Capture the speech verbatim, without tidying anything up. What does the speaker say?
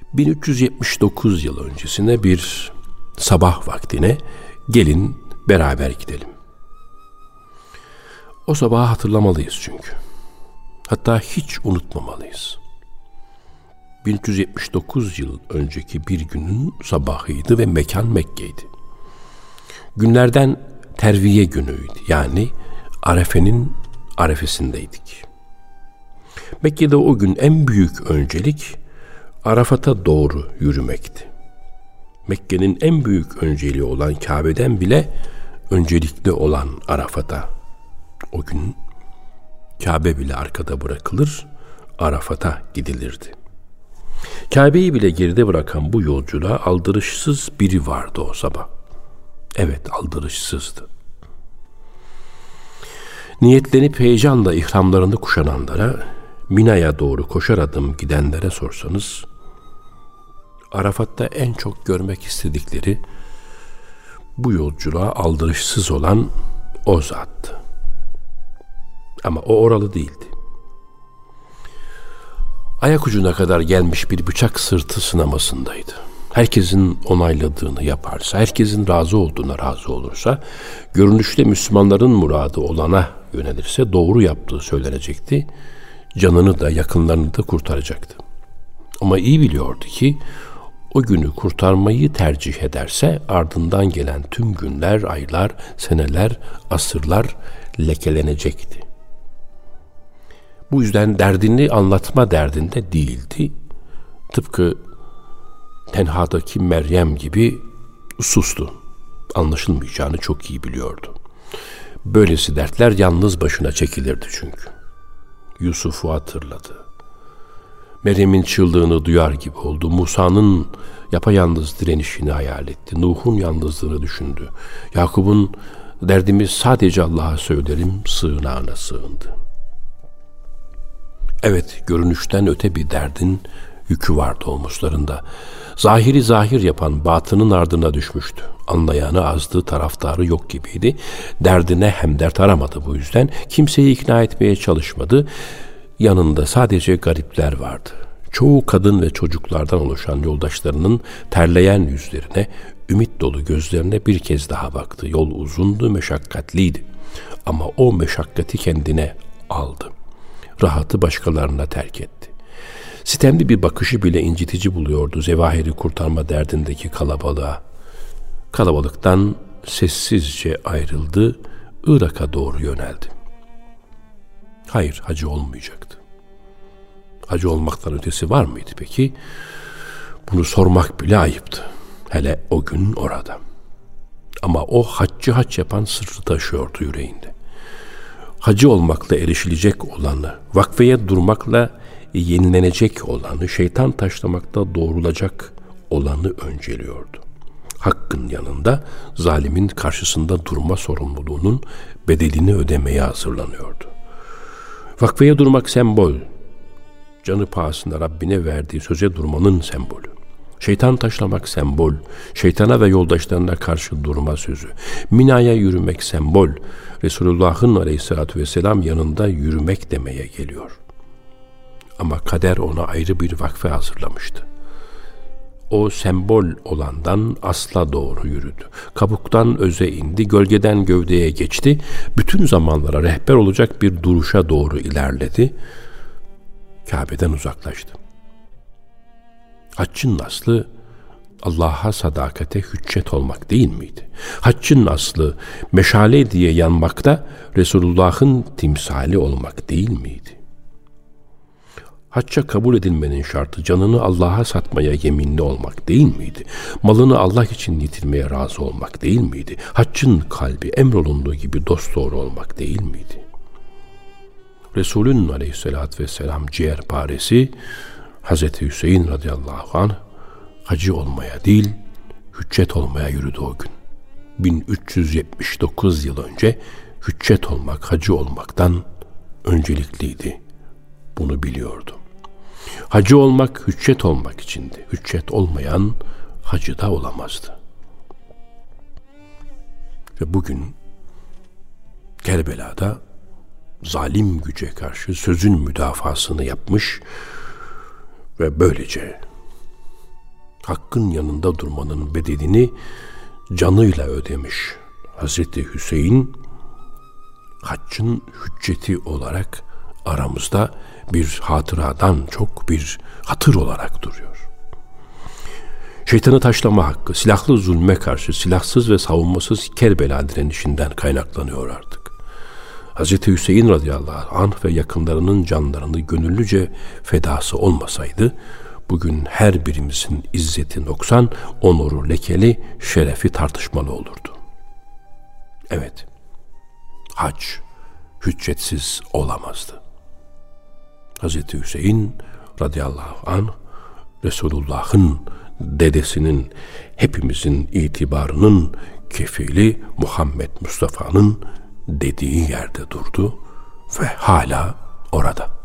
bin üç yüz yetmiş dokuz yıl öncesine bir sabah vaktine gelin beraber gidelim. O sabahı hatırlamalıyız çünkü. Hatta hiç unutmamalıyız. bin üç yüz yetmiş dokuz yıl önceki bir günün sabahıydı ve mekan Mekke'ydi. Günlerden terviye günüydü. Yani Arefe'nin arefesindeydik. Mekke'de o gün en büyük öncelik Arafat'a doğru yürümekti. Mekke'nin en büyük önceliği olan Kabe'den bile öncelikli olan Arafat'a. O gün Kabe bile arkada bırakılır, Arafat'a gidilirdi. Kabe'yi bile geride bırakan bu yolculuğa aldırışsız biri vardı o sabah. Evet, aldırışsızdı. Niyetlenip heyecanla ihramlarını kuşananlara, Mina'ya doğru koşar adım gidenlere sorsanız, Arafat'ta en çok görmek istedikleri bu yolculuğa aldırışsız olan o zattı. Ama o oralı değildi. Ayak ucuna kadar gelmiş bir bıçak sırtı sınamasındaydı. Herkesin onayladığını yaparsa, herkesin razı olduğuna razı olursa, görünüşte Müslümanların muradı olana yönelirse doğru yaptığı söylenecekti. Canını da yakınlarını da kurtaracaktı. Ama iyi biliyordu ki o günü kurtarmayı tercih ederse ardından gelen tüm günler, aylar, seneler, asırlar lekelenecekti. Bu yüzden derdini anlatma derdinde değildi. Tıpkı tenhadaki Meryem gibi sustu. Anlaşılmayacağını çok iyi biliyordu. Böylesi dertler yalnız başına çekilirdi çünkü. Yusuf'u hatırladı. Meryem'in çığlığını duyar gibi oldu. Musa'nın yapayalnız direnişini hayal etti. Nuh'un yalnızlığını düşündü. Yakup'un derdimi sadece Allah'a söylerim sığınağına sığındı. Evet, görünüşten öte bir derdin yükü vardı omuzlarında. Zahiri zahir yapan batının ardına düşmüştü. Anlayanı azdı, taraftarı yok gibiydi. Derdine hemdert aramadı bu yüzden. Kimseyi ikna etmeye çalışmadı. Yanında sadece garipler vardı. Çoğu kadın ve çocuklardan oluşan yoldaşlarının terleyen yüzlerine, ümit dolu gözlerine bir kez daha baktı. Yol uzundu, meşakkatliydi. Ama o meşakkati kendine aldı. Rahatı başkalarına terk etti. Sitemli bir bakışı bile incitici buluyordu zevahiri kurtarma derdindeki kalabalığa. Kalabalıktan sessizce ayrıldı, Irak'a doğru yöneldi. Hayır, hacı olmayacaktı. Hacı olmaktan ötesi var mıydı peki? Bunu sormak bile ayıptı. Hele o gün orada. Ama o haccı hac yapan sırrı taşıyordu yüreğinde. Hacı olmakla erişilecek olanı, vakfeye durmakla yenilenecek olanı, şeytan taşlamakta doğrulacak olanı önceliyordu. Hakkın yanında zalimin karşısında durma sorumluluğunun bedelini ödemeye hazırlanıyordu. Vakfeye durmak sembol, canı pahasına Rabbine verdiği söze durmanın sembolü. Şeytan taşlamak sembol, şeytana ve yoldaşlarına karşı durma sözü. Mina'ya yürümek sembol, Resulullah'ın aleyhissalatü vesselam yanında yürümek demeye geliyor. Ama kader ona ayrı bir vakfe hazırlamıştı. O sembol olandan asla doğru yürüdü. Kabuktan öze indi, gölgeden gövdeye geçti. Bütün zamanlara rehber olacak bir duruşa doğru ilerledi. Kabe'den uzaklaştı. Haccın aslı Allah'a sadakate hüccet olmak değil miydi? Haccın aslı meşale diye yanmakta Resulullah'ın timsali olmak değil miydi? Hacca kabul edilmenin şartı canını Allah'a satmaya yeminli olmak değil miydi? Malını Allah için yitirmeye razı olmak değil miydi? Haccın kalbi emrolunduğu gibi dosdoğru olmak değil miydi? Resulün aleyhissalatü vesselam ciğerparesi Hazreti Hüseyin radıyallahu anh hacı olmaya değil, hüccet olmaya yürüdü o gün. bin üç yüz yetmiş dokuz yıl önce hüccet olmak, hacı olmaktan öncelikliydi. Bunu biliyordu. Hacı olmak, hüccet olmak içindi. Hüccet olmayan hacı da olamazdı. Ve bugün Kerbela'da zalim güce karşı sözün müdafasını yapmış ve böylece Hakkın yanında durmanın bedelini canıyla ödemiş Hazreti Hüseyin, haccın hücceti olarak aramızda bir hatıradan çok bir hatır olarak duruyor. Şeytanı taşlama hakkı, silahlı zulme karşı silahsız ve savunmasız Kerbela direnişinden kaynaklanıyor artık. Hazreti Hüseyin radıyallahu anh ve yakınlarının canlarını gönüllüce fedası olmasaydı, bugün her birimizin izzeti noksan, onuru lekeli, şerefi tartışmalı olurdu. Evet, hac hüccetsiz olamazdı. Hazreti Hüseyin radıyallahu anh, Resulullah'ın dedesinin, hepimizin itibarının kefili Muhammed Mustafa'nın dediği yerde durdu ve hala orada.